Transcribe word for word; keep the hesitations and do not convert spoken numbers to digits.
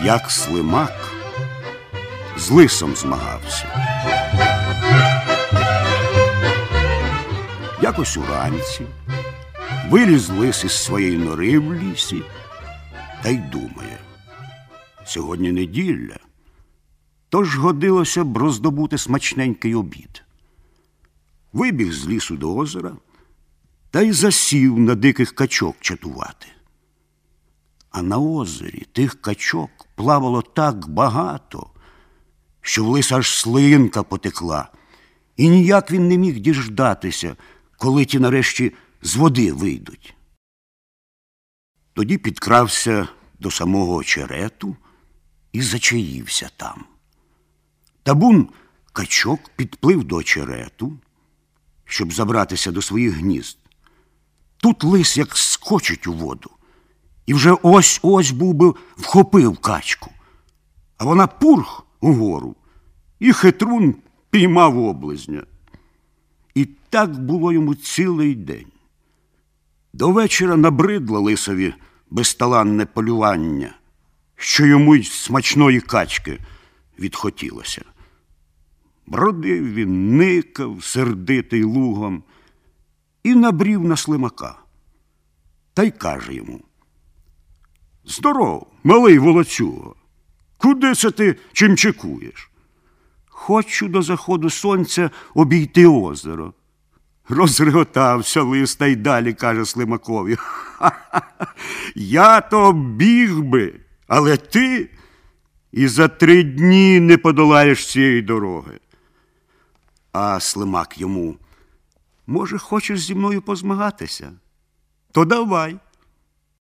як Слимак з лисом змагався. Якось уранці виліз лис із своєї нори в лісі та й думає: сьогодні неділя, тож годилося б роздобути смачненький обід. Вибіг з лісу до озера та й засів на диких качок чатувати. А на озері тих качок плавало так багато, що в лиса аж слинка потекла, і ніяк він не міг діждатися, коли ті нарешті з води вийдуть. Тоді підкрався до самого очерету і зачаївся там. Табун качок підплив до очерету, щоб забратися до своїх гнізд. Тут лис як скочить у воду, і вже ось-ось був би вхопив качку. А вона пурх угору, і хитрун піймав облизня. І так було йому цілий день. До вечора набридло лисові безталанне полювання, що йому й смачної качки відхотілося. Бродив він, никав, сердитий лугом, і набрів на Слимака. Та й каже йому: здоров, малий волоцюго, куди це ти чимчикуєш? Хочу до заходу сонця обійти озеро. Розреготався лис та й далі каже Слимакові: ха-ха-ха, я то біг би, але ти і за три дні не подолаєш цієї дороги. А Слимак йому: може, хочеш зі мною позмагатися? То давай.